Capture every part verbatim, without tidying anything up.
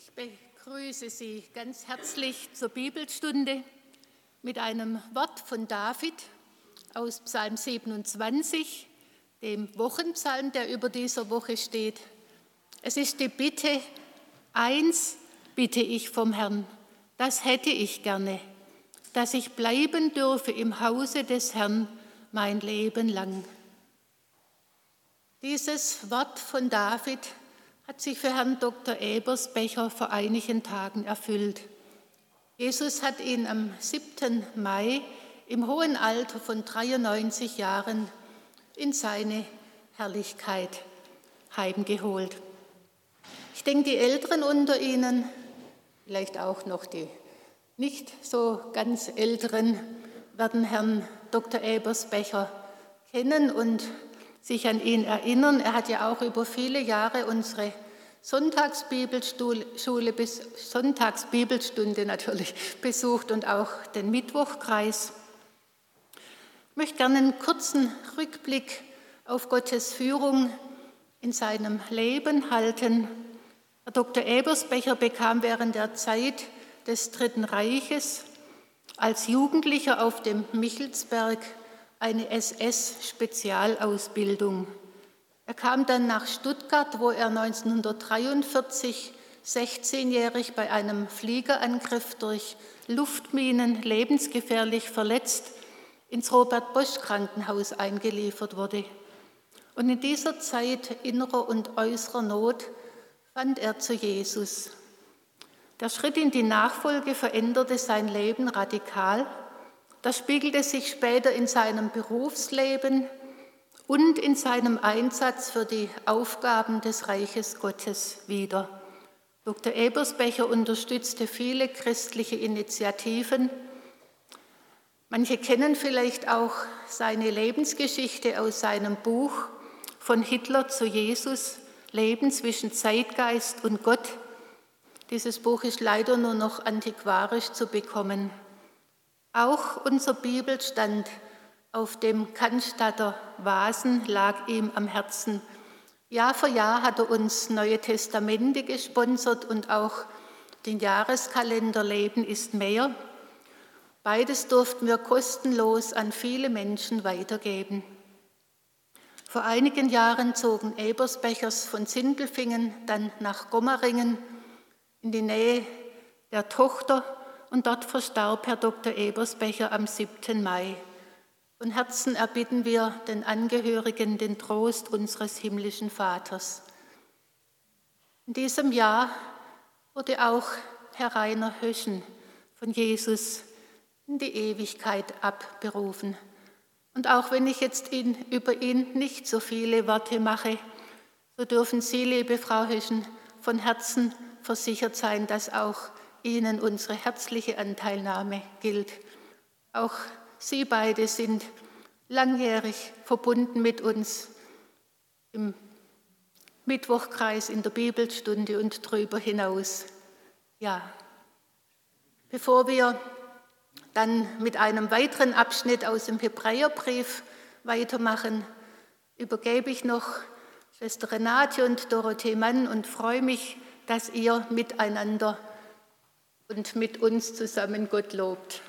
Ich begrüße Sie ganz herzlich zur Bibelstunde mit einem Wort von David aus Psalm siebenundzwanzig, dem Wochenpsalm, der über dieser Woche steht. Es ist die Bitte: Eins bitte ich vom Herrn, das hätte ich gerne, dass ich bleiben dürfe im Hause des Herrn mein Leben lang. Dieses Wort von David hat sich für Herrn Doktor Eberspecher vor einigen Tagen erfüllt. Jesus hat ihn am siebten Mai im hohen Alter von dreiundneunzig Jahren in seine Herrlichkeit heimgeholt. Ich denke, die Älteren unter Ihnen, vielleicht auch noch die nicht so ganz Älteren, werden Herrn Doktor Eberspecher kennen und sich an ihn erinnern. Er hat ja auch über viele Jahre unsere Sonntagsbibelschule, Sonntagsbibelstunde natürlich besucht und auch den Mittwochkreis. Ich möchte gerne einen kurzen Rückblick auf Gottes Führung in seinem Leben halten. Herr Doktor Eberspecher bekam während der Zeit des Dritten Reiches als Jugendlicher auf dem Michelsberg eine S S-Spezialausbildung. Er kam dann nach Stuttgart, wo er neunzehnhundertdreiundvierzig sechzehnjährig bei einem Fliegerangriff durch Luftminen lebensgefährlich verletzt ins Robert-Bosch-Krankenhaus eingeliefert wurde. Und in dieser Zeit innerer und äußerer Not fand er zu Jesus. Der Schritt in die Nachfolge veränderte sein Leben radikal. Das spiegelte sich später in seinem Berufsleben und in seinem Einsatz für die Aufgaben des Reiches Gottes wider. Doktor Eberspecher unterstützte viele christliche Initiativen. Manche kennen vielleicht auch seine Lebensgeschichte aus seinem Buch Von Hitler zu Jesus, Leben zwischen Zeitgeist und Gott. Dieses Buch ist leider nur noch antiquarisch zu bekommen. Auch unser Bibelstand auf dem Cannstatter Vasen lag ihm am Herzen. Jahr für Jahr hat er uns Neue Testamente gesponsert und auch den Jahreskalender Leben ist mehr. Beides durften wir kostenlos an viele Menschen weitergeben. Vor einigen Jahren zogen Eberspechers von Sindelfingen dann nach Gomaringen in die Nähe der Tochter, und dort verstarb Herr Doktor Eberspecher am siebten Mai. Von Herzen erbitten wir den Angehörigen den Trost unseres himmlischen Vaters. In diesem Jahr wurde auch Herr Rainer Höschen von Jesus in die Ewigkeit abberufen. Und auch wenn ich jetzt ihn, über ihn nicht so viele Worte mache, so dürfen Sie, liebe Frau Höschen, von Herzen versichert sein, dass auch Ihnen unsere herzliche Anteilnahme gilt. Auch Sie beide sind langjährig verbunden mit uns im Mittwochkreis, in der Bibelstunde und darüber hinaus. Ja, bevor wir dann mit einem weiteren Abschnitt aus dem Hebräerbrief weitermachen, übergebe ich noch Schwester Renate und Dorothee Mann und freue mich, dass ihr miteinander und mit uns zusammen Gott lobt.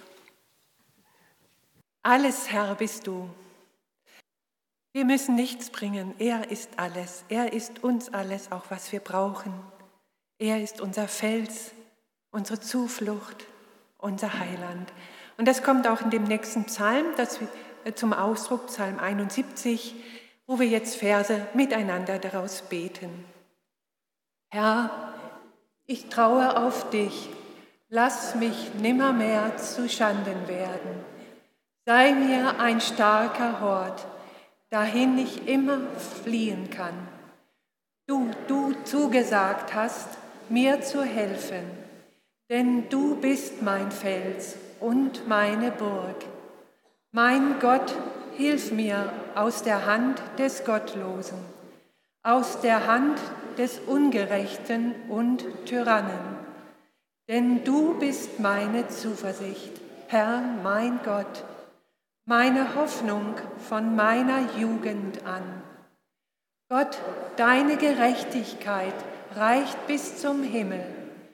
Alles, Herr, bist du. Wir müssen nichts bringen. Er ist alles. Er ist uns alles, auch was wir brauchen. Er ist unser Fels, unsere Zuflucht, unser Heiland. Und das kommt auch in dem nächsten Psalm das wir, zum Ausdruck, Psalm einundsiebzig, wo wir jetzt Verse miteinander daraus beten. Herr, ich traue auf dich. Lass mich nimmermehr zu Schanden werden. Sei mir ein starker Hort, dahin ich immer fliehen kann. Du, du zugesagt hast, mir zu helfen, denn du bist mein Fels und meine Burg. Mein Gott, hilf mir aus der Hand des Gottlosen, aus der Hand des Ungerechten und Tyrannen. Denn du bist meine Zuversicht, Herr, mein Gott, meine Hoffnung von meiner Jugend an. Gott, deine Gerechtigkeit reicht bis zum Himmel,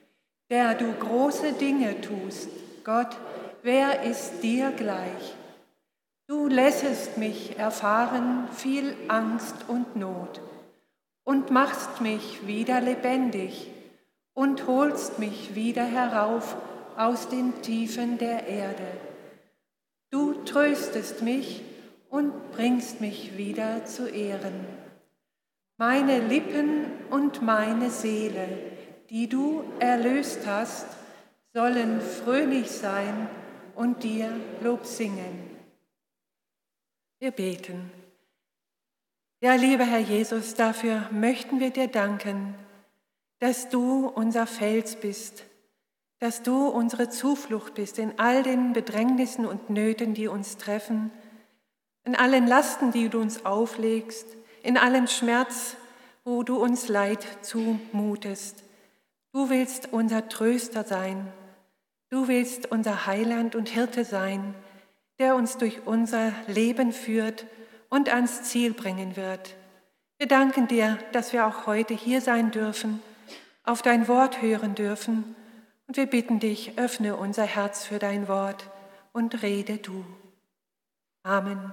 der du große Dinge tust. Gott, wer ist dir gleich? Du lässest mich erfahren viel Angst und Not und machst mich wieder lebendig und holst mich wieder herauf aus den Tiefen der Erde. Du tröstest mich und bringst mich wieder zu Ehren. Meine Lippen und meine Seele, die du erlöst hast, sollen fröhlich sein und dir Lob singen. Wir beten. Ja, lieber Herr Jesus, dafür möchten wir dir danken, dass du unser Fels bist, dass du unsere Zuflucht bist in all den Bedrängnissen und Nöten, die uns treffen, in allen Lasten, die du uns auflegst, in allen Schmerz, wo du uns Leid zumutest. Du willst unser Tröster sein, du willst unser Heiland und Hirte sein, der uns durch unser Leben führt und ans Ziel bringen wird. Wir danken dir, dass wir auch heute hier sein dürfen, auf dein Wort hören dürfen, und wir bitten dich, öffne unser Herz für dein Wort und rede du. Amen.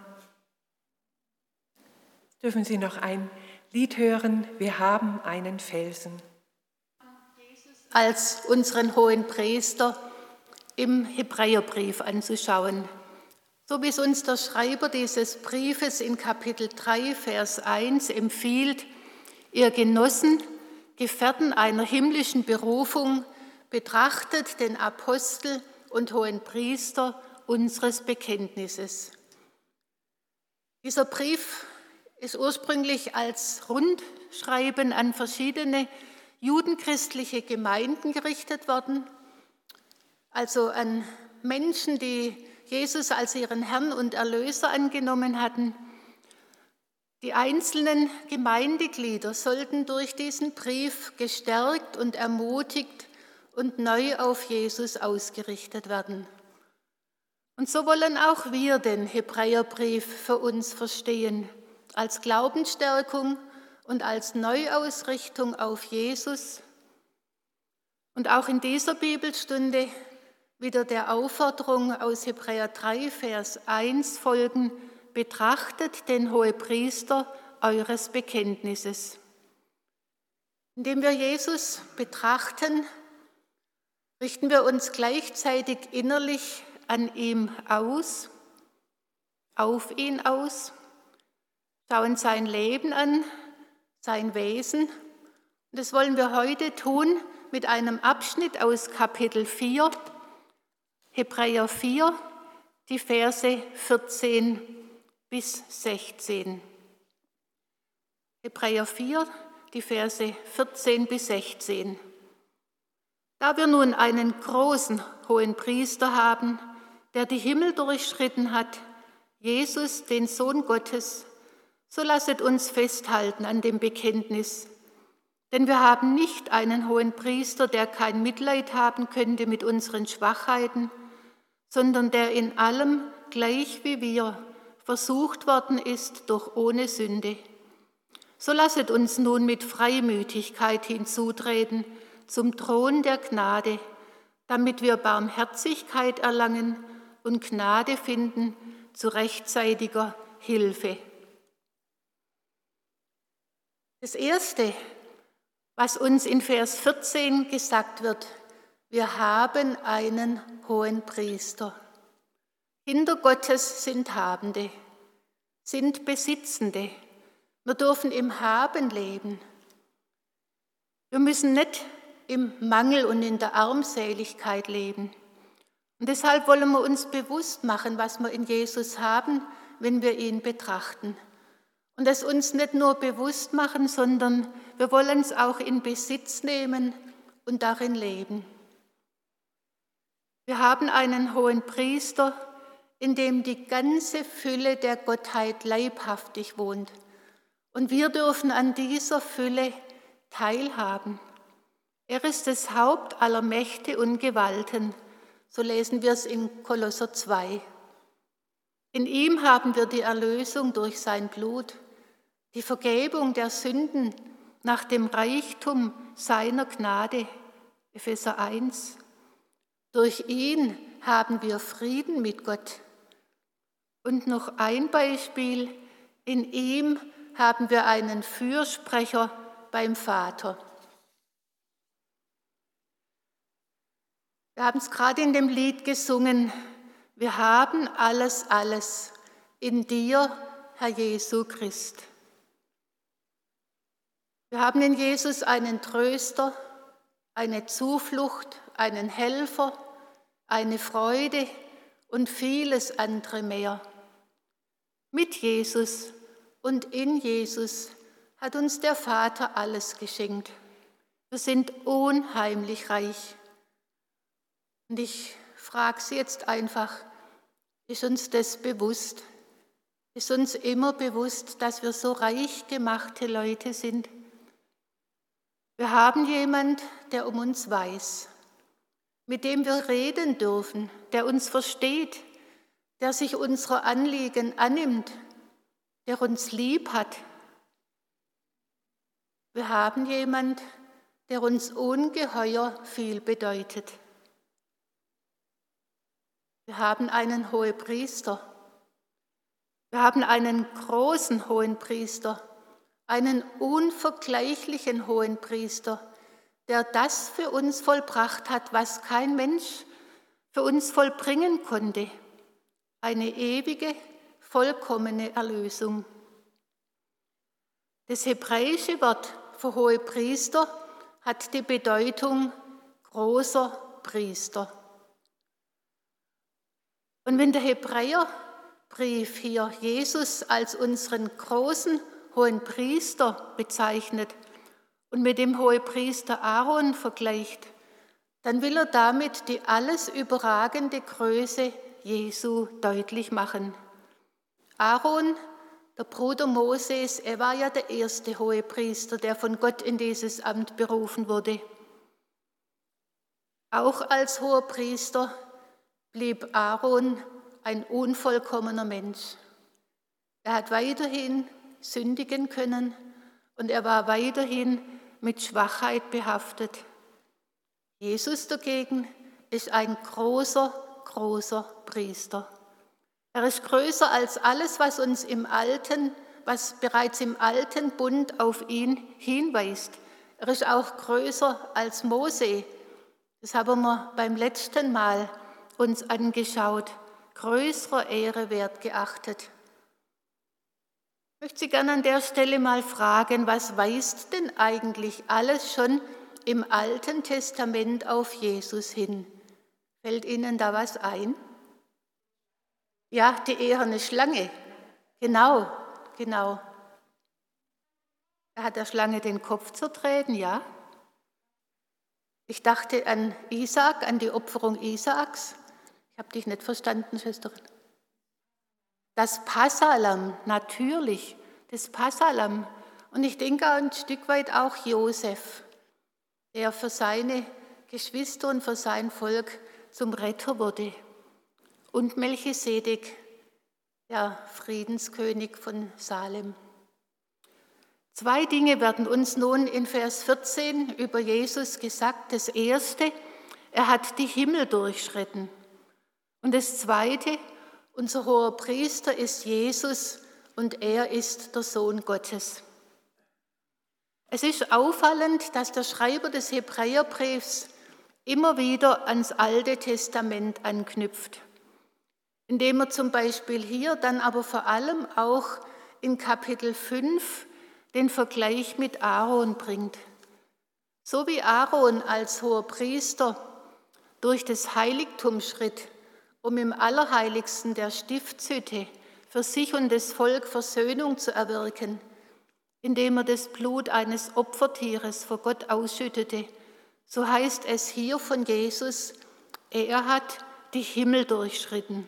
Dürfen Sie noch ein Lied hören? Wir haben einen Felsen. Als unseren hohen Priester im Hebräerbrief anzuschauen. So wie es uns der Schreiber dieses Briefes in Kapitel drei, Vers eins empfiehlt: Ihr Genossen, Gefährten einer himmlischen Berufung, betrachtet den Apostel und hohen Priester unseres Bekenntnisses. Dieser Brief ist ursprünglich als Rundschreiben an verschiedene judenchristliche Gemeinden gerichtet worden, also an Menschen, die Jesus als ihren Herrn und Erlöser angenommen hatten. Die einzelnen Gemeindeglieder sollten durch diesen Brief gestärkt und ermutigt und neu auf Jesus ausgerichtet werden. Und so wollen auch wir den Hebräerbrief für uns verstehen, als Glaubensstärkung und als Neuausrichtung auf Jesus. Und auch in dieser Bibelstunde wieder der Aufforderung aus Hebräer drei, Vers eins folgen: Betrachtet den Hohepriester eures Bekenntnisses. Indem wir Jesus betrachten, richten wir uns gleichzeitig innerlich an ihm aus, auf ihn aus, schauen sein Leben an, sein Wesen. Und das wollen wir heute tun mit einem Abschnitt aus Kapitel vier, Hebräer vier, die Verse vierzehn bis sechzehn. Hebräer vier, die Verse vierzehn bis sechzehn. Da wir nun einen großen hohen Priester haben, der die Himmel durchschritten hat, Jesus, den Sohn Gottes, so lasset uns festhalten an dem Bekenntnis. Denn wir haben nicht einen hohen Priester, der kein Mitleid haben könnte mit unseren Schwachheiten, sondern der in allem, gleich wie wir, versucht worden ist, doch ohne Sünde. So lasset uns nun mit Freimütigkeit hinzutreten zum Thron der Gnade, damit wir Barmherzigkeit erlangen und Gnade finden zu rechtzeitiger Hilfe. Das Erste, was uns in Vers vierzehn gesagt wird: Wir haben einen hohen Priester. Kinder Gottes sind Habende, sind Besitzende. Wir dürfen im Haben leben. Wir müssen nicht im Mangel und in der Armseligkeit leben. Und deshalb wollen wir uns bewusst machen, was wir in Jesus haben, wenn wir ihn betrachten. Und es uns nicht nur bewusst machen, sondern wir wollen es auch in Besitz nehmen und darin leben. Wir haben einen hohen Priester, in dem die ganze Fülle der Gottheit leibhaftig wohnt. Und wir dürfen an dieser Fülle teilhaben. Er ist das Haupt aller Mächte und Gewalten. So lesen wir es in Kolosser zwei. In ihm haben wir die Erlösung durch sein Blut, die Vergebung der Sünden nach dem Reichtum seiner Gnade, Epheser eins. Durch ihn haben wir Frieden mit Gott. Und noch ein Beispiel, in ihm haben wir einen Fürsprecher beim Vater. Wir haben es gerade in dem Lied gesungen, wir haben alles, alles in dir, Herr Jesu Christ. Wir haben in Jesus einen Tröster, eine Zuflucht, einen Helfer, eine Freude und vieles andere mehr. Mit Jesus und in Jesus hat uns der Vater alles geschenkt. Wir sind unheimlich reich. Und ich frage Sie jetzt einfach, ist uns das bewusst? Ist uns immer bewusst, dass wir so reich gemachte Leute sind? Wir haben jemanden, der um uns weiß, mit dem wir reden dürfen, der uns versteht, der sich unserer Anliegen annimmt, der uns lieb hat. Wir haben jemanden, der uns ungeheuer viel bedeutet. Wir haben einen Hohepriester. Wir haben einen großen Hohenpriester, einen unvergleichlichen Hohenpriester, der das für uns vollbracht hat, was kein Mensch für uns vollbringen konnte. Eine ewige, vollkommene Erlösung. Das hebräische Wort für Hohepriester hat die Bedeutung großer Priester. Und wenn der Hebräerbrief hier Jesus als unseren großen Hohenpriester bezeichnet und mit dem Hohepriester Aaron vergleicht, dann will er damit die alles überragende Größe Jesu deutlich machen. Aaron, der Bruder Moses, er war ja der erste Hohepriester, der von Gott in dieses Amt berufen wurde. Auch als Hohepriester blieb Aaron ein unvollkommener Mensch. Er hat weiterhin sündigen können und er war weiterhin mit Schwachheit behaftet. Jesus dagegen ist ein großer, großer Priester. Er ist größer als alles, was uns im Alten, was bereits im alten Bund auf ihn hinweist. Er ist auch größer als Mose. Das haben wir beim letzten Mal uns angeschaut. Größerer Ehre wert geachtet. Ich möchte Sie gerne an der Stelle mal fragen, was weist denn eigentlich alles schon im Alten Testament auf Jesus hin? Fällt Ihnen da was ein? Ja, die eherne Schlange. Genau, genau. Er hat der Schlange den Kopf zertreten, ja. Ich dachte an Isaak, an die Opferung Isaaks. Ich habe dich nicht verstanden, Schwesterin. Das Passahlamm, natürlich, das Passahlamm. Und ich denke auch ein Stück weit auch Josef, der für seine Geschwister und für sein Volk zum Retter wurde. Und Melchisedek, der Friedenskönig von Salem. Zwei Dinge werden uns nun in Vers vierzehn über Jesus gesagt. Das erste, er hat die Himmel durchschritten. Und das zweite, unser hoher Priester ist Jesus und er ist der Sohn Gottes. Es ist auffallend, dass der Schreiber des Hebräerbriefs immer wieder ans Alte Testament anknüpft, indem er zum Beispiel hier, dann aber vor allem auch in Kapitel fünf den Vergleich mit Aaron bringt. So wie Aaron als hoher Priester durch das Heiligtum schritt, um im Allerheiligsten der Stiftshütte für sich und das Volk Versöhnung zu erwirken, indem er das Blut eines Opfertieres vor Gott ausschüttete. So heißt es hier von Jesus, er hat die Himmel durchschritten.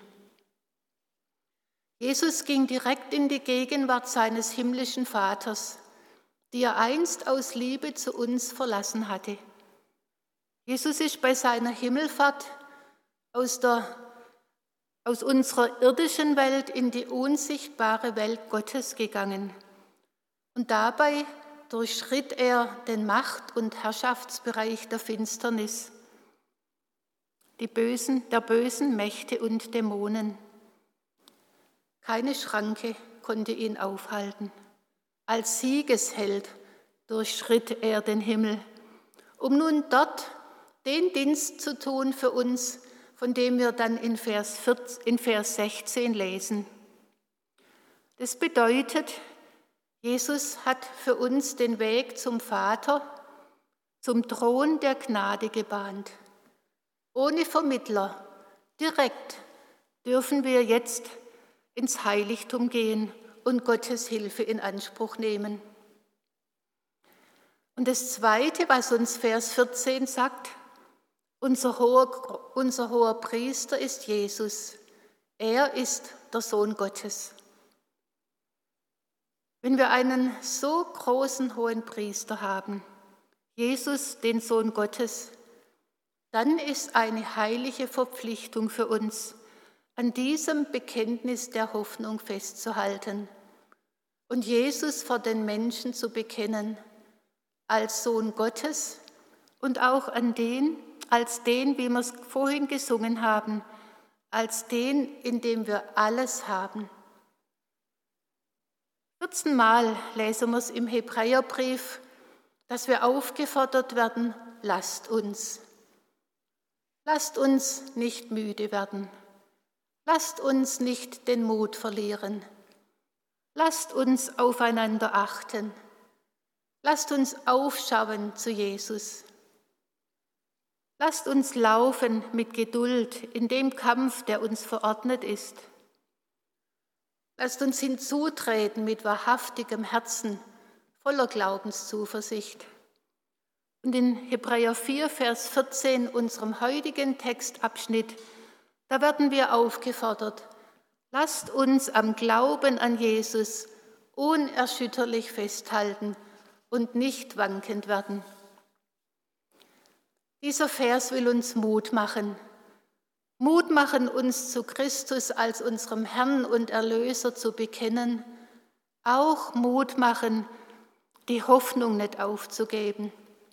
Jesus ging direkt in die Gegenwart seines himmlischen Vaters, die er einst aus Liebe zu uns verlassen hatte. Jesus ist bei seiner Himmelfahrt aus der aus unserer irdischen Welt in die unsichtbare Welt Gottes gegangen und dabei durchschritt er den Macht- und Herrschaftsbereich der Finsternis, die bösen, der bösen Mächte und Dämonen. Keine Schranke konnte ihn aufhalten. Als Siegesheld durchschritt er den Himmel, um nun dort den Dienst zu tun für uns, von dem wir dann in Vers, vierzehn, in Vers sechzehn lesen. Das bedeutet, Jesus hat für uns den Weg zum Vater, zum Thron der Gnade gebahnt. Ohne Vermittler, direkt dürfen wir jetzt ins Heiligtum gehen und Gottes Hilfe in Anspruch nehmen. Und das Zweite, was uns Vers vierzehn sagt, unser hoher, unser hoher Priester ist Jesus. Er ist der Sohn Gottes. Wenn wir einen so großen hohen Priester haben, Jesus, den Sohn Gottes, dann ist eine heilige Verpflichtung für uns, an diesem Bekenntnis der Hoffnung festzuhalten und Jesus vor den Menschen zu bekennen, als Sohn Gottes und auch an den, als den, wie wir es vorhin gesungen haben, als den, in dem wir alles haben. vierzehn Mal lesen wir es im Hebräerbrief, dass wir aufgefordert werden, lasst uns. Lasst uns nicht müde werden. Lasst uns nicht den Mut verlieren. Lasst uns aufeinander achten. Lasst uns aufschauen zu Jesus. Lasst uns laufen mit Geduld in dem Kampf, der uns verordnet ist. Lasst uns hinzutreten mit wahrhaftigem Herzen, voller Glaubenszuversicht. Und in Hebräer vier, Vers vierzehn, unserem heutigen Textabschnitt, da werden wir aufgefordert, lasst uns am Glauben an Jesus unerschütterlich festhalten und nicht wankend werden. Dieser Vers will uns Mut machen. Mut machen, uns zu Christus als unserem Herrn und Erlöser zu bekennen. Auch Mut machen, die Hoffnung nicht aufzugeben.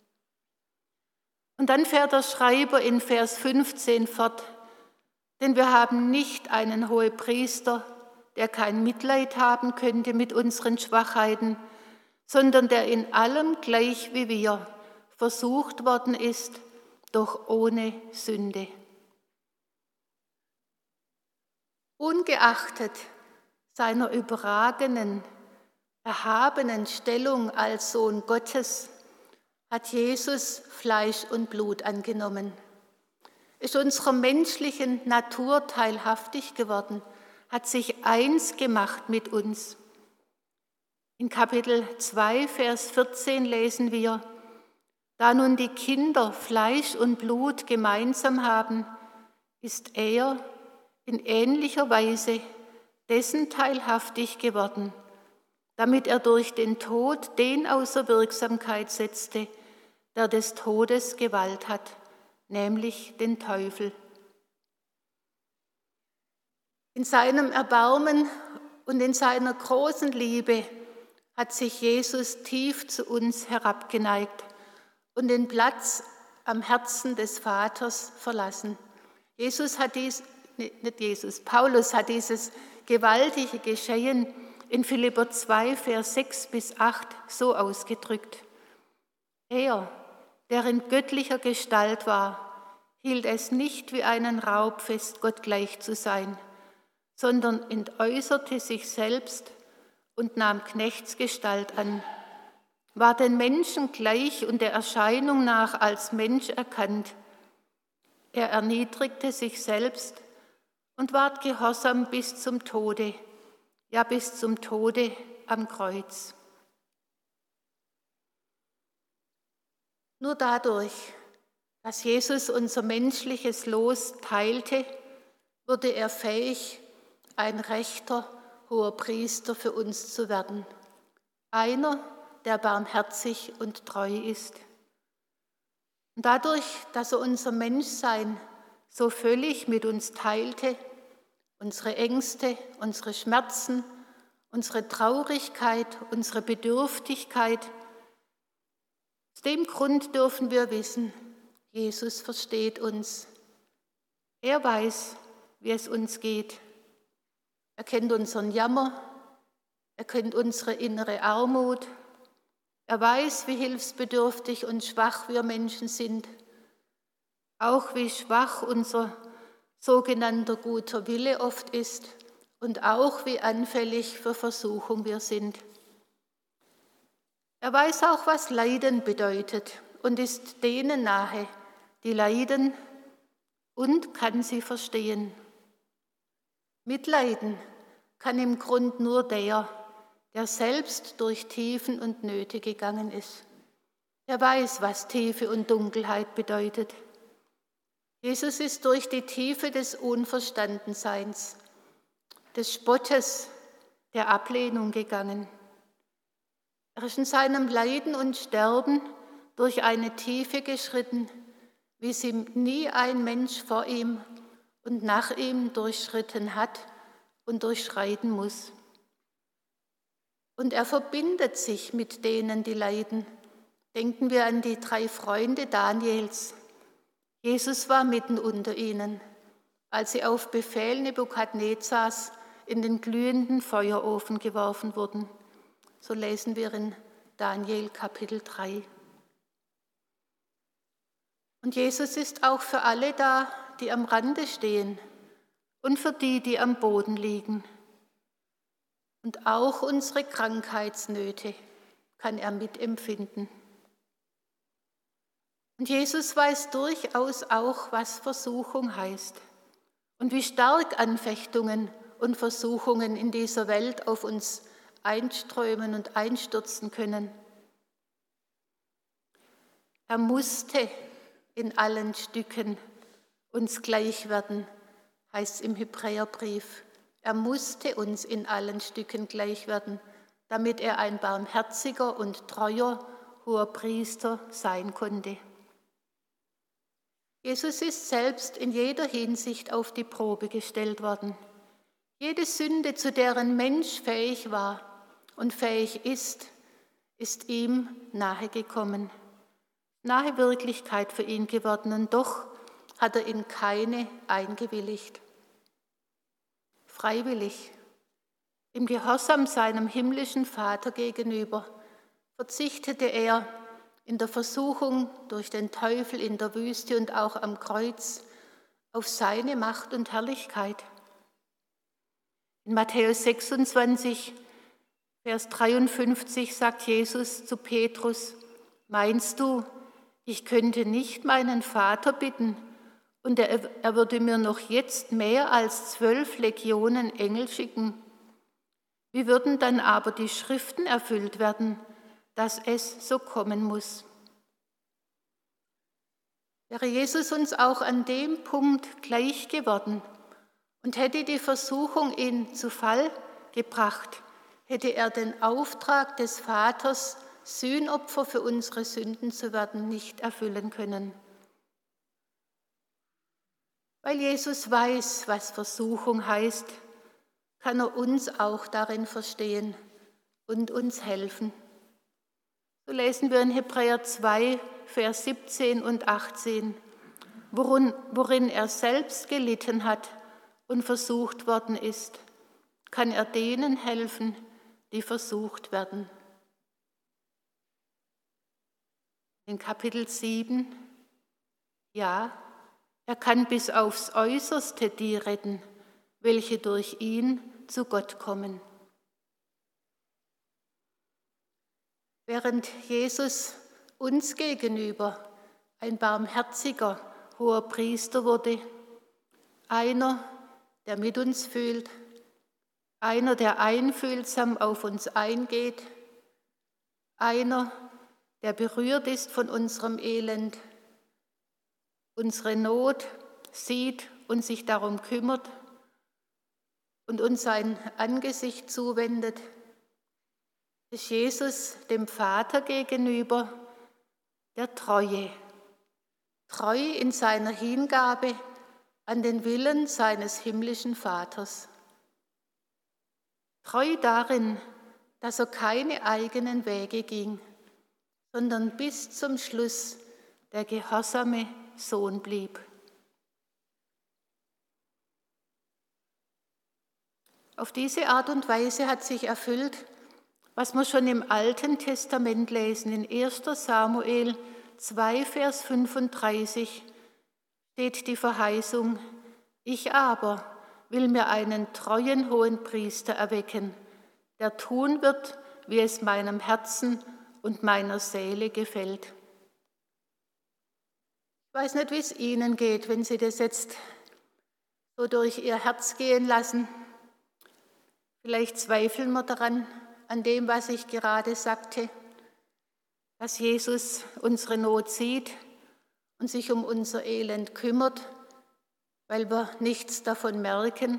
Und dann fährt der Schreiber in Vers fünfzehn fort, denn wir haben nicht einen Hohepriester, der kein Mitleid haben könnte mit unseren Schwachheiten, sondern der in allem gleich wie wir versucht worden ist, doch ohne Sünde. Ungeachtet seiner überragenden, erhabenen Stellung als Sohn Gottes hat Jesus Fleisch und Blut angenommen, ist unserer menschlichen Natur teilhaftig geworden, hat sich eins gemacht mit uns. In Kapitel zwei, Vers vierzehn lesen wir, da nun die Kinder Fleisch und Blut gemeinsam haben, ist er in ähnlicher Weise dessen teilhaftig geworden, damit er durch den Tod den außer Wirksamkeit setzte, der des Todes Gewalt hat, nämlich den Teufel. In seinem Erbarmen und in seiner großen Liebe hat sich Jesus tief zu uns herabgeneigt und den Platz am Herzen des Vaters verlassen. Jesus hat dies, nicht Jesus, Paulus hat dieses gewaltige Geschehen in Philipper zwei, Vers sechs bis acht so ausgedrückt. Er, der in göttlicher Gestalt war, hielt es nicht wie einen Raub fest, Gott gleich zu sein, sondern entäußerte sich selbst und nahm Knechtsgestalt an, war den Menschen gleich und der Erscheinung nach als Mensch erkannt. Er erniedrigte sich selbst und ward gehorsam bis zum Tode, ja bis zum Tode am Kreuz. Nur dadurch, dass Jesus unser menschliches Los teilte, wurde er fähig, ein rechter hoher Priester für uns zu werden. Einer, der barmherzig und treu ist. Und dadurch, dass er unser Menschsein so völlig mit uns teilte, unsere Ängste, unsere Schmerzen, unsere Traurigkeit, unsere Bedürftigkeit, Aus dem Grund dürfen wir wissen, Jesus versteht uns. Er weiß, wie es uns geht. Er kennt unseren Jammer, er kennt unsere innere Armut. Er weiß, wie hilfsbedürftig und schwach wir Menschen sind. Auch wie schwach unser sogenannter guter Wille oft ist und auch wie anfällig für Versuchung wir sind. Er weiß auch, was Leiden bedeutet und ist denen nahe, die leiden, und kann sie verstehen. Mitleiden kann im Grund nur der, der selbst durch Tiefen und Nöte gegangen ist. Er weiß, was Tiefe und Dunkelheit bedeutet. Jesus ist durch die Tiefe des Unverstandenseins, des Spottes, der Ablehnung gegangen. Er ist in seinem Leiden und Sterben durch eine Tiefe geschritten, wie sie nie ein Mensch vor ihm und nach ihm durchschritten hat und durchschreiten muss. Und er verbindet sich mit denen, die leiden. Denken wir an die drei Freunde Daniels. Jesus war mitten unter ihnen, als sie auf Befehl Nebukadnezars in den glühenden Feuerofen geworfen wurden. So lesen wir in Daniel Kapitel drei. Und Jesus ist auch für alle da, die am Rande stehen und für die, die am Boden liegen. Und auch unsere Krankheitsnöte kann er mitempfinden. Und Jesus weiß durchaus auch, was Versuchung heißt und wie stark Anfechtungen und Versuchungen in dieser Welt auf uns einströmen und einstürzen können. Er musste in allen Stücken uns gleich werden, heißt es im Hebräerbrief. Er musste uns in allen Stücken gleich werden, damit er ein barmherziger und treuer Hoherpriester sein konnte. Jesus ist selbst in jeder Hinsicht auf die Probe gestellt worden. Jede Sünde, zu der ein Mensch fähig war und fähig ist, ist ihm nahegekommen. Nahe Wirklichkeit für ihn geworden, und doch hat er in keine eingewilligt. Freiwillig, im Gehorsam seinem himmlischen Vater gegenüber, verzichtete er in der Versuchung durch den Teufel in der Wüste und auch am Kreuz auf seine Macht und Herrlichkeit. In Matthäus sechsundzwanzig, Vers dreiundfünfzig sagt Jesus zu Petrus: Meinst du, ich könnte nicht meinen Vater bitten, und er, er würde mir noch jetzt mehr als zwölf Legionen Engel schicken? Wie würden dann aber die Schriften erfüllt werden, dass es so kommen muss? Wäre Jesus uns auch an dem Punkt gleich geworden und hätte die Versuchung ihn zu Fall gebracht, hätte er den Auftrag des Vaters, Sühnopfer für unsere Sünden zu werden, nicht erfüllen können. Weil Jesus weiß, was Versuchung heißt, kann er uns auch darin verstehen und uns helfen. So lesen wir in Hebräer zwei, Vers siebzehn und achtzehn, worin, worin er selbst gelitten hat und versucht worden ist, kann er denen helfen, die versucht werden. In Kapitel sieben, ja, er kann bis aufs Äußerste die retten, welche durch ihn zu Gott kommen. Während Jesus uns gegenüber ein barmherziger hoher Priester wurde, einer, der mit uns fühlt, einer, der einfühlsam auf uns eingeht, einer, der berührt ist von unserem Elend, unsere Not sieht und sich darum kümmert und uns sein Angesicht zuwendet, ist Jesus dem Vater gegenüber der Treue, treu in seiner Hingabe an den Willen seines himmlischen Vaters, treu darin, dass er keine eigenen Wege ging, sondern bis zum Schluss der gehorsame Sohn blieb. Auf diese Art und Weise hat sich erfüllt, was wir schon im Alten Testament lesen. In erster Samuel zwei, Vers fünfunddreißig steht die Verheißung: Ich aber will mir einen treuen Hohenpriester erwecken, der tun wird, wie es meinem Herzen und meiner Seele gefällt. Ich weiß nicht, wie es Ihnen geht, wenn Sie das jetzt so durch Ihr Herz gehen lassen. Vielleicht zweifeln wir daran, an dem, was ich gerade sagte, dass Jesus unsere Not sieht und sich um unser Elend kümmert, weil wir nichts davon merken.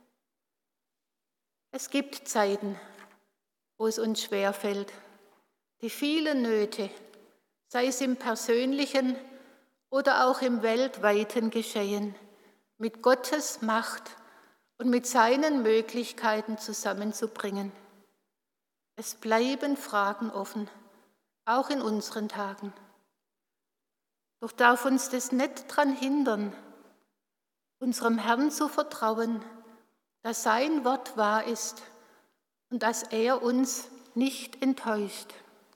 Es gibt Zeiten, wo es uns schwerfällt. Die vielen Nöte, sei es im persönlichen oder auch im weltweiten Geschehen, mit Gottes Macht und mit seinen Möglichkeiten zusammenzubringen. Es bleiben Fragen offen, auch in unseren Tagen. Doch darf uns das nicht daran hindern, unserem Herrn zu vertrauen, dass sein Wort wahr ist und dass er uns nicht enttäuscht.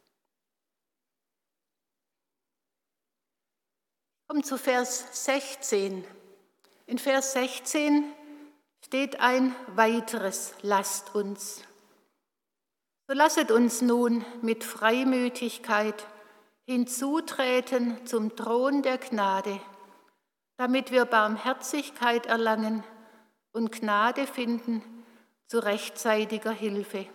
Kommt zu Vers sechzehn. In Vers sechzehn steht ein weiteres: Lasst uns. So lasset uns nun mit Freimütigkeit hinzutreten zum Thron der Gnade, damit wir Barmherzigkeit erlangen und Gnade finden zu rechtzeitiger Hilfe.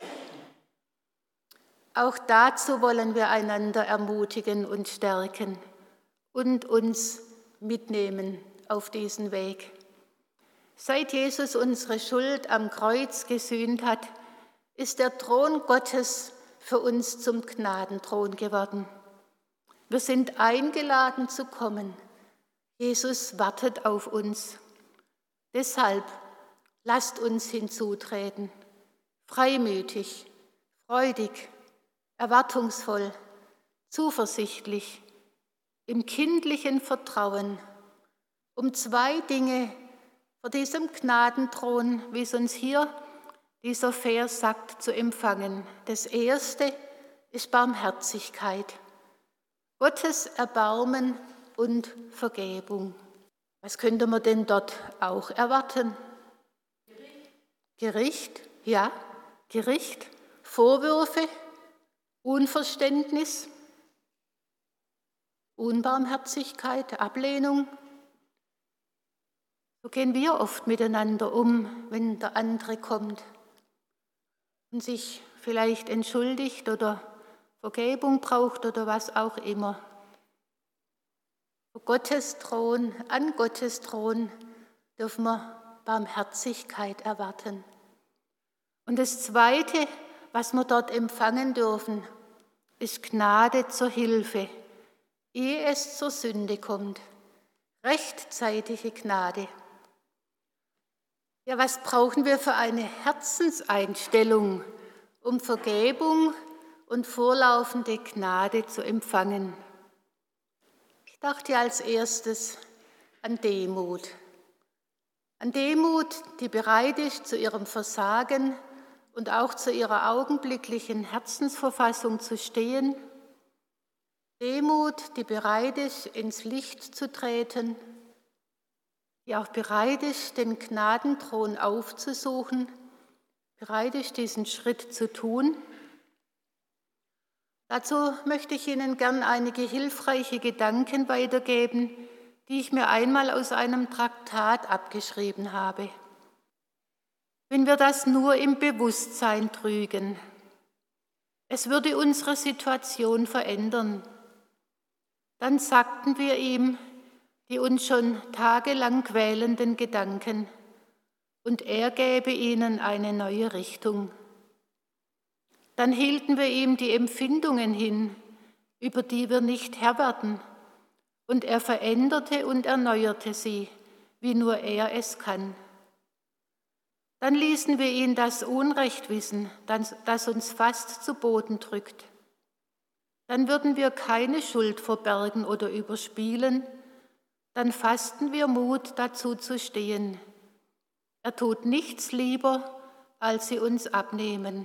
Auch dazu wollen wir einander ermutigen und stärken und uns mitnehmen auf diesen Weg. Seit Jesus unsere Schuld am Kreuz gesühnt hat, ist der Thron Gottes für uns zum Gnadenthron geworden. Wir sind eingeladen zu kommen. Jesus wartet auf uns. Deshalb lasst uns hinzutreten, freimütig, freudig, erwartungsvoll, zuversichtlich, im kindlichen Vertrauen, um zwei Dinge vor diesem Gnadenthron, wie es uns hier dieser Vers sagt, zu empfangen. Das erste ist Barmherzigkeit, Gottes Erbarmen und Vergebung. Was könnte man denn dort auch erwarten? Gericht, Gericht ja, Gericht, Vorwürfe, Unverständnis, Unbarmherzigkeit, Ablehnung. So gehen wir oft miteinander um, wenn der andere kommt und sich vielleicht entschuldigt oder Vergebung braucht oder was auch immer. Vor Gottes Thron, an Gottes Thron dürfen wir Barmherzigkeit erwarten. Und das Zweite, was wir dort empfangen dürfen, ist Gnade zur Hilfe, ehe es zur Sünde kommt. Rechtzeitige Gnade. Ja, was brauchen wir für eine Herzenseinstellung, um Vergebung und vorlaufende Gnade zu empfangen? Ich dachte als erstes an Demut. An Demut, die bereit ist, zu ihrem Versagen und auch zu ihrer augenblicklichen Herzensverfassung zu stehen. Demut, die bereit ist, ins Licht zu treten, die auch bereit ist, den Gnadenthron aufzusuchen, bereit ist, diesen Schritt zu tun. Dazu möchte ich Ihnen gern einige hilfreiche Gedanken weitergeben, die ich mir einmal aus einem Traktat abgeschrieben habe. Wenn wir das nur im Bewusstsein trügen, es würde unsere Situation verändern, dann sagten wir ihm die uns schon tagelang quälenden Gedanken, und er gäbe ihnen eine neue Richtung. Dann hielten wir ihm die Empfindungen hin, über die wir nicht Herr werden, und er veränderte und erneuerte sie, wie nur er es kann. Dann ließen wir ihn das Unrecht wissen, das uns fast zu Boden drückt. dann würden wir keine Schuld verbergen oder überspielen, dann fassten wir Mut, dazu zu stehen. Er tut nichts lieber, als sie uns abnehmen.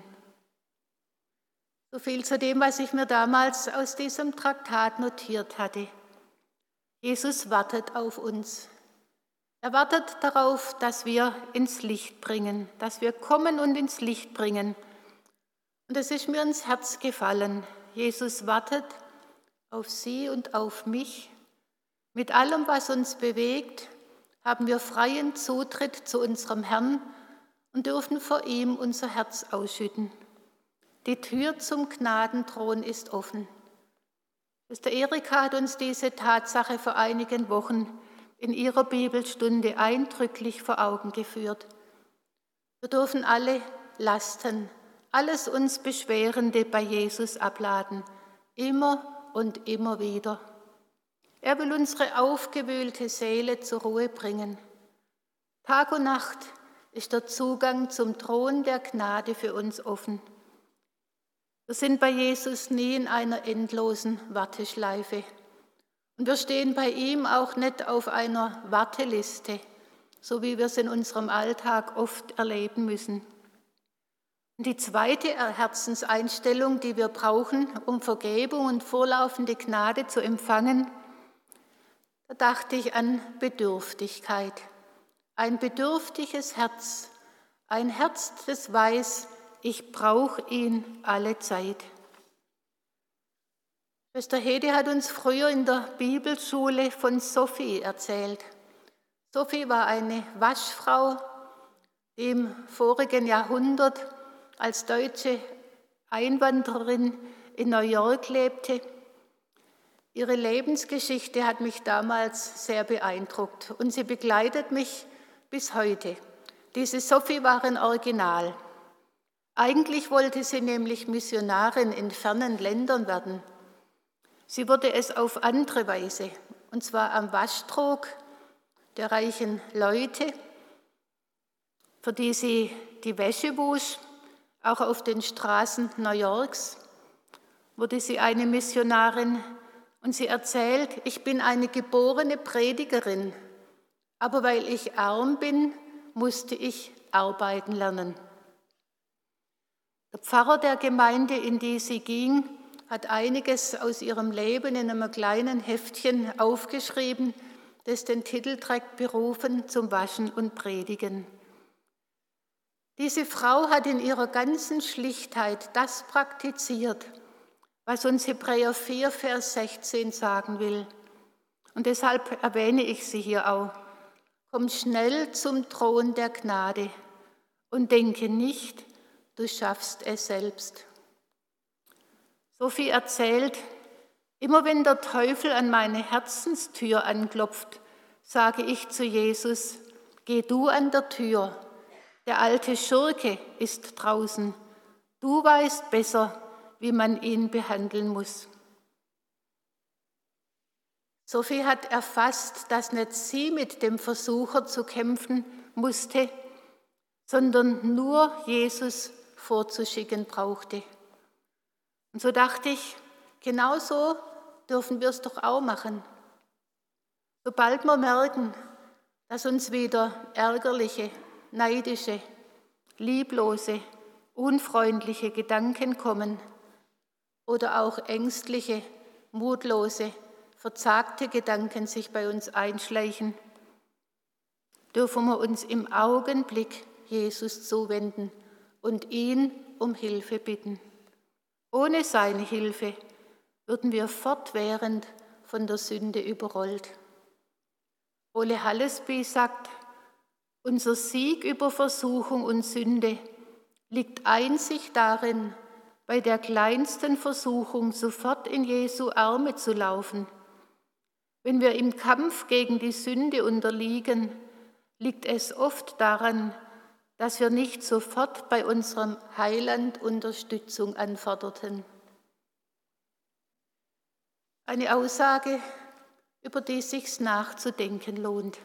So viel zu dem, was ich mir damals aus diesem Traktat notiert hatte. Jesus wartet auf uns. Er wartet darauf, dass wir ins Licht bringen, dass wir kommen und ins Licht bringen. Und es ist mir ins Herz gefallen. Jesus wartet auf Sie und auf mich. Mit allem, was uns bewegt, haben wir freien Zutritt zu unserem Herrn und dürfen vor ihm unser Herz ausschütten. Die Tür zum Gnadenthron ist offen. Schwester Erika hat uns diese Tatsache vor einigen Wochen in ihrer Bibelstunde eindrücklich vor Augen geführt. Wir dürfen alle Lasten, alles uns Beschwerende bei Jesus abladen, immer und immer wieder. Er will unsere aufgewühlte Seele zur Ruhe bringen. Tag und Nacht ist der Zugang zum Thron der Gnade für uns offen. Wir sind bei Jesus nie in einer endlosen Warteschleife. Und wir stehen bei ihm auch nicht auf einer Warteliste, so wie wir es in unserem Alltag oft erleben müssen. Und die zweite Herzenseinstellung, die wir brauchen, um Vergebung und vorlaufende Gnade zu empfangen, da dachte ich an Bedürftigkeit. Ein bedürftiges Herz, ein Herz, das weiß, ich brauche ihn alle Zeit. Schwester Hede hat uns früher in der Bibelschule von Sophie erzählt. Sophie war eine Waschfrau, die im vorigen Jahrhundert als deutsche Einwanderin in New York lebte. Ihre Lebensgeschichte hat mich damals sehr beeindruckt und sie begleitet mich bis heute. Diese Sophie war ein Original. Eigentlich wollte sie nämlich Missionarin in fernen Ländern werden. Sie wurde es auf andere Weise, und zwar am Waschtrog der reichen Leute, für die sie die Wäsche wusch. Auch auf den Straßen New Yorks wurde sie eine Missionarin und sie erzählt, ich bin eine geborene Predigerin, aber weil ich arm bin, musste ich arbeiten lernen. Der Pfarrer der Gemeinde, in die sie ging, hat einiges aus ihrem Leben in einem kleinen Heftchen aufgeschrieben, das den Titel trägt, Berufen zum Waschen und Predigen. Diese Frau hat in ihrer ganzen Schlichtheit das praktiziert, was uns Hebräer vier, Vers sechzehn sagen will. Und deshalb erwähne ich sie hier auch. Komm schnell zum Thron der Gnade und denke nicht, du schaffst es selbst. Sophie erzählt, immer wenn der Teufel an meine Herzenstür anklopft, sage ich zu Jesus, geh du an der Tür, der alte Schurke ist draußen, du weißt besser, wie man ihn behandeln muss. Sophie hat erfasst, dass nicht sie mit dem Versucher zu kämpfen musste, sondern nur Jesus vorzuschicken brauchte. Und so dachte ich, genauso dürfen wir es doch auch machen. Sobald wir merken, dass uns wieder ärgerliche, neidische, lieblose, unfreundliche Gedanken kommen oder auch ängstliche, mutlose, verzagte Gedanken sich bei uns einschleichen, dürfen wir uns im Augenblick Jesus zuwenden und ihn um Hilfe bitten. Ohne seine Hilfe würden wir fortwährend von der Sünde überrollt. Ole Hallesby sagt, unser Sieg über Versuchung und Sünde liegt einzig darin, bei der kleinsten Versuchung sofort in Jesu Arme zu laufen. Wenn wir im Kampf gegen die Sünde unterliegen, liegt es oft daran, dass wir nicht sofort bei unserem Heiland Unterstützung anforderten. Eine Aussage, über die es sich nachzudenken lohnt.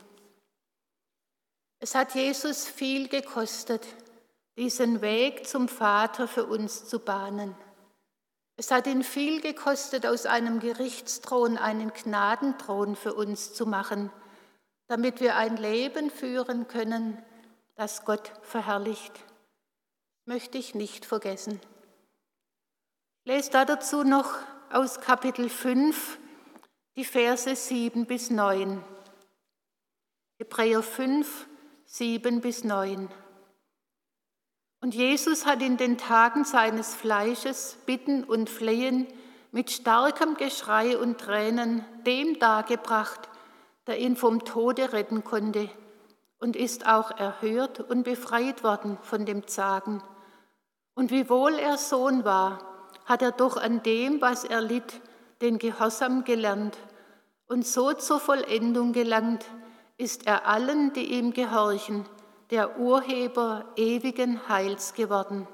Es hat Jesus viel gekostet, diesen Weg zum Vater für uns zu bahnen. Es hat ihn viel gekostet, aus einem Gerichtsthron einen Gnadenthron für uns zu machen, damit wir ein Leben führen können, das Gott verherrlicht. Möchte ich nicht vergessen. Ich lese dazu noch aus Kapitel fünf die Verse sieben bis neun. Hebräer fünf, sieben bis neun. Und Jesus hat in den Tagen seines Fleisches Bitten und Flehen mit starkem Geschrei und Tränen dem dargebracht, der ihn vom Tode retten konnte, und ist auch erhört und befreit worden von dem Zagen. Und wiewohl er Sohn war, hat er doch an dem, was er litt, den Gehorsam gelernt, und so zur Vollendung gelangt ist er allen, die ihm gehorchen, der Urheber ewigen Heils geworden.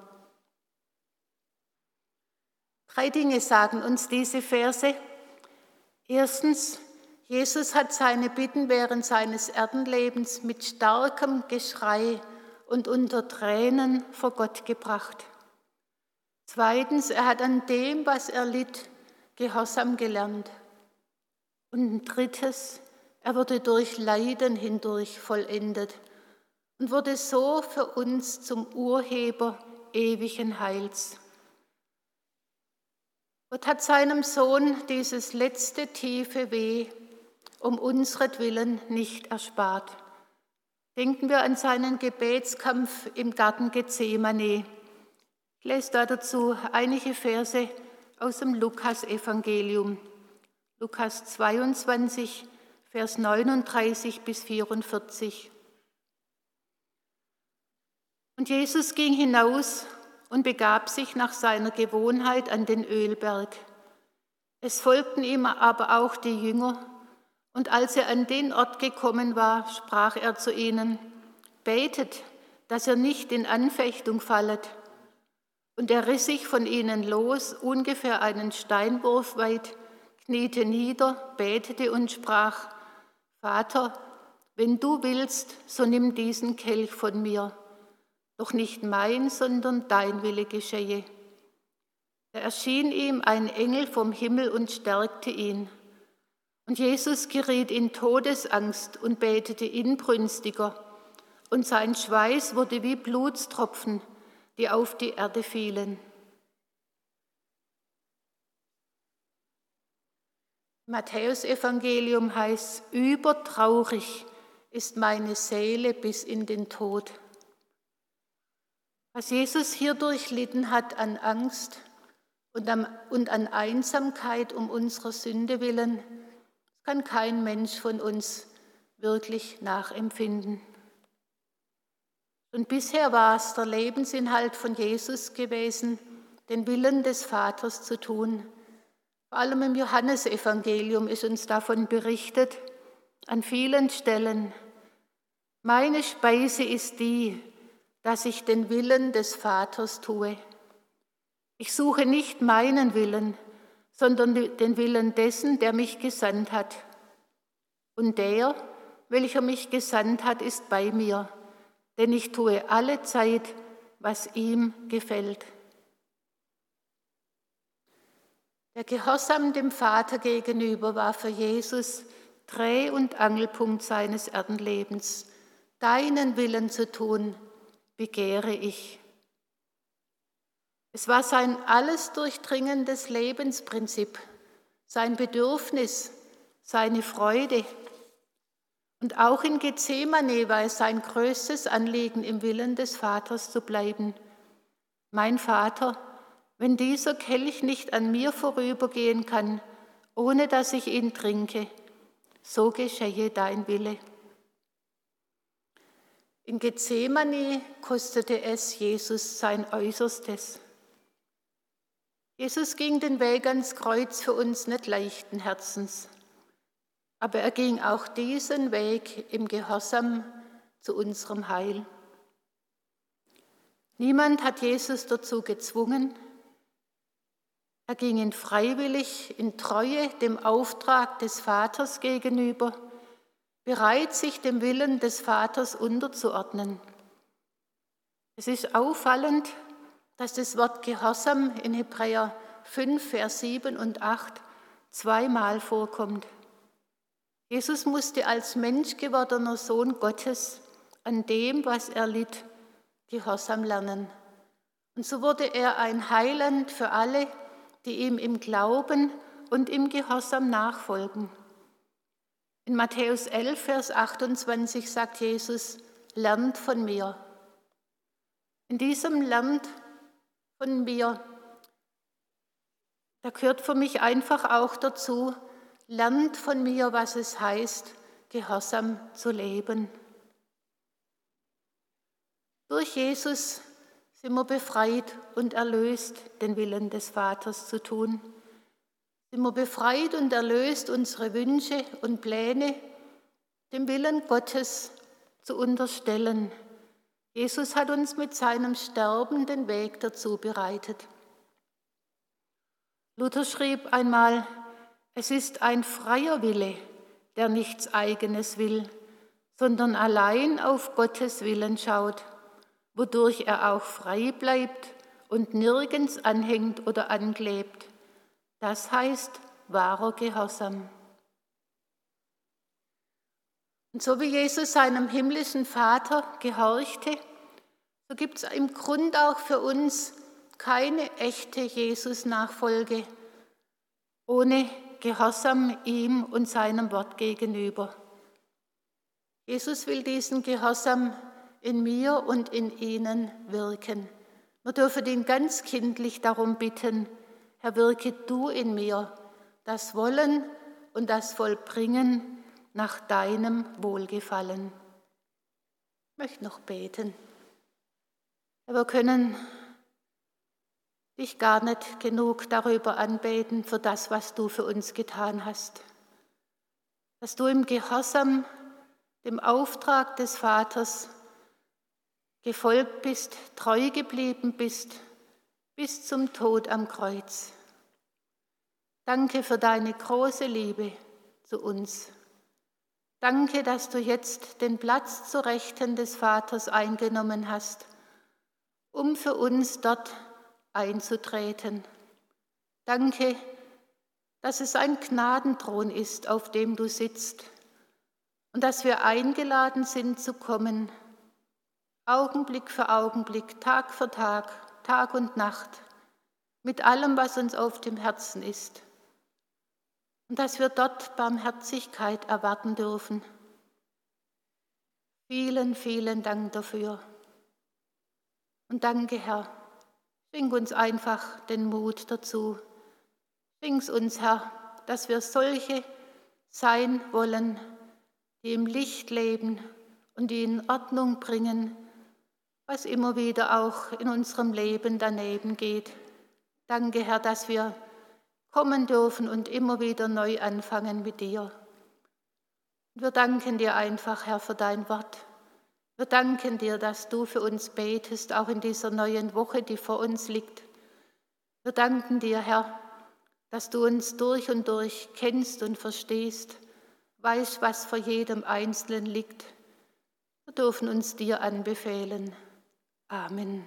Drei Dinge sagen uns diese Verse. Erstens, Jesus hat seine Bitten während seines Erdenlebens mit starkem Geschrei und unter Tränen vor Gott gebracht. Zweitens, er hat an dem, was er litt, Gehorsam gelernt. Und drittes, er wurde durch Leiden hindurch vollendet und wurde so für uns zum Urheber ewigen Heils. Gott hat seinem Sohn dieses letzte tiefe Weh um unsretwillen nicht erspart. Denken wir an seinen Gebetskampf im Garten Gethsemane. Ich lese dazu einige Verse aus dem Lukas-Evangelium. Lukas zweiundzwanzig, Vers neununddreißig bis vierundvierzig. Und Jesus ging hinaus und begab sich nach seiner Gewohnheit an den Ölberg. Es folgten ihm aber auch die Jünger, und als er an den Ort gekommen war, sprach er zu ihnen: Betet, dass ihr nicht in Anfechtung fallet. Und er riss sich von ihnen los, ungefähr einen Steinwurf weit, kniete nieder, betete und sprach: Vater, wenn du willst, so nimm diesen Kelch von mir. Doch nicht mein, sondern dein Wille geschehe. Da erschien ihm ein Engel vom Himmel und stärkte ihn. Und Jesus geriet in Todesangst und betete inbrünstiger. Und sein Schweiß wurde wie Blutstropfen, die auf die Erde fielen. Im Matthäus-Evangelium heißt: Übertraurig ist meine Seele bis in den Tod. Was Jesus hier durchlitten hat an Angst und an Einsamkeit um unserer Sünde willen, kann kein Mensch von uns wirklich nachempfinden. Und bisher war es der Lebensinhalt von Jesus gewesen, den Willen des Vaters zu tun. Vor allem im Johannesevangelium ist uns davon berichtet, an vielen Stellen: Meine Speise ist die, dass ich den Willen des Vaters tue. Ich suche nicht meinen Willen, sondern den Willen dessen, der mich gesandt hat. Und der, welcher mich gesandt hat, ist bei mir, denn ich tue alle Zeit, was ihm gefällt. Der Gehorsam dem Vater gegenüber war für Jesus Dreh- und Angelpunkt seines Erdenlebens. Deinen Willen zu tun, begehre ich. Es war sein alles durchdringendes Lebensprinzip, sein Bedürfnis, seine Freude. Und auch in Gethsemane war es sein größtes Anliegen, im Willen des Vaters zu bleiben. Mein Vater, wenn dieser Kelch nicht an mir vorübergehen kann, ohne dass ich ihn trinke, so geschehe dein Wille. In Gethsemane kostete es Jesus sein Äußerstes. Jesus ging den Weg ans Kreuz für uns nicht leichten Herzens, aber er ging auch diesen Weg im Gehorsam zu unserem Heil. Niemand hat Jesus dazu gezwungen. Er ging ihn freiwillig, in Treue dem Auftrag des Vaters gegenüber, bereit, sich dem Willen des Vaters unterzuordnen. Es ist auffallend, dass das Wort Gehorsam in Hebräer fünf, Vers sieben und acht zweimal vorkommt. Jesus musste als menschgewordener Sohn Gottes an dem, was er litt, Gehorsam lernen. Und so wurde er ein Heiland für alle, die ihm im Glauben und im Gehorsam nachfolgen. In Matthäus elf, Vers achtundzwanzig sagt Jesus, lernt von mir. In diesem Lernt von mir, da gehört für mich einfach auch dazu, lernt von mir, was es heißt, gehorsam zu leben. Durch Jesus sind wir befreit und erlöst, den Willen des Vaters zu tun. Sind wir befreit und erlöst, unsere Wünsche und Pläne dem Willen Gottes zu unterstellen. Jesus hat uns mit seinem Sterben den Weg dazu bereitet. Luther schrieb einmal, es ist ein freier Wille, der nichts Eigenes will, sondern allein auf Gottes Willen schaut, wodurch er auch frei bleibt und nirgends anhängt oder anklebt. Das heißt wahrer Gehorsam. Und so wie Jesus seinem himmlischen Vater gehorchte, so gibt es im Grund auch für uns keine echte Jesus-Nachfolge ohne Gehorsam ihm und seinem Wort gegenüber. Jesus will diesen Gehorsam in mir und in Ihnen wirken. Wir dürfen ihn ganz kindlich darum bitten, Herr, wirke du in mir das Wollen und das Vollbringen nach deinem Wohlgefallen. Ich möchte noch beten. Wir können dich gar nicht genug darüber anbeten, für das, was du für uns getan hast. Dass du im Gehorsam dem Auftrag des Vaters gefolgt bist, treu geblieben bist, bis zum Tod am Kreuz. Danke für deine große Liebe zu uns. Danke, dass du jetzt den Platz zur Rechten des Vaters eingenommen hast, um für uns dort einzutreten. Danke, dass es ein Gnadenthron ist, auf dem du sitzt und dass wir eingeladen sind zu kommen, Augenblick für Augenblick, Tag für Tag, Tag und Nacht, mit allem, was uns auf dem Herzen ist. Und dass wir dort Barmherzigkeit erwarten dürfen. Vielen, vielen Dank dafür. Und danke, Herr. Schenk uns einfach den Mut dazu. Schenk uns, Herr, dass wir solche sein wollen, die im Licht leben und die in Ordnung bringen, was immer wieder auch in unserem Leben daneben geht. Danke, Herr, dass wir kommen dürfen und immer wieder neu anfangen mit dir. Wir danken dir einfach, Herr, für dein Wort. Wir danken dir, dass du für uns betest, auch in dieser neuen Woche, die vor uns liegt. Wir danken dir, Herr, dass du uns durch und durch kennst und verstehst, weißt, was vor jedem Einzelnen liegt. Wir dürfen uns dir anbefehlen. Amen.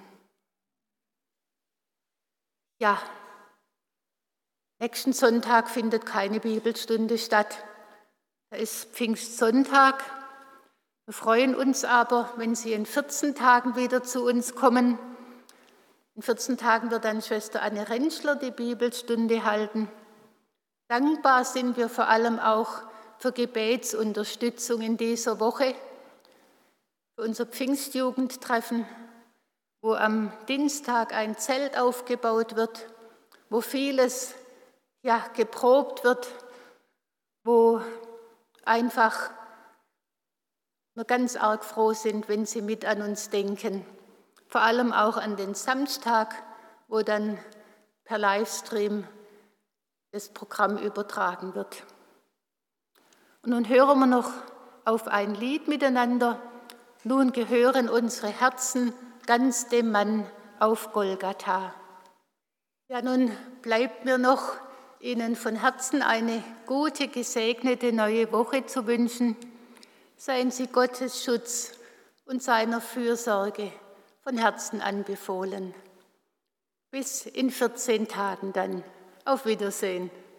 Ja, nächsten Sonntag findet keine Bibelstunde statt. Da ist Pfingstsonntag. Wir freuen uns aber, wenn Sie in vierzehn Tagen wieder zu uns kommen. In vierzehn Tagen wird dann Schwester Anne Rentschler die Bibelstunde halten. Dankbar sind wir vor allem auch für Gebetsunterstützung in dieser Woche, für unser Pfingstjugendtreffen, wo am Dienstag ein Zelt aufgebaut wird, wo vieles ja, geprobt wird, wo einfach wir ganz arg froh sind, wenn Sie mit an uns denken. Vor allem auch an den Samstag, wo dann per Livestream das Programm übertragen wird. Und nun hören wir noch auf ein Lied miteinander. Nun gehören unsere Herzen ganz dem Mann auf Golgatha. Ja, nun bleibt mir noch, Ihnen von Herzen eine gute, gesegnete neue Woche zu wünschen. Seien Sie Gottes Schutz und seiner Fürsorge von Herzen anbefohlen. Bis in vierzehn Tagen dann. Auf Wiedersehen.